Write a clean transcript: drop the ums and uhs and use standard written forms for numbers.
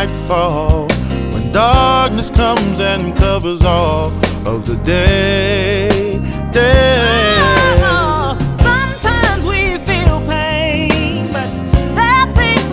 nightfall, when darkness comes and covers all of the day.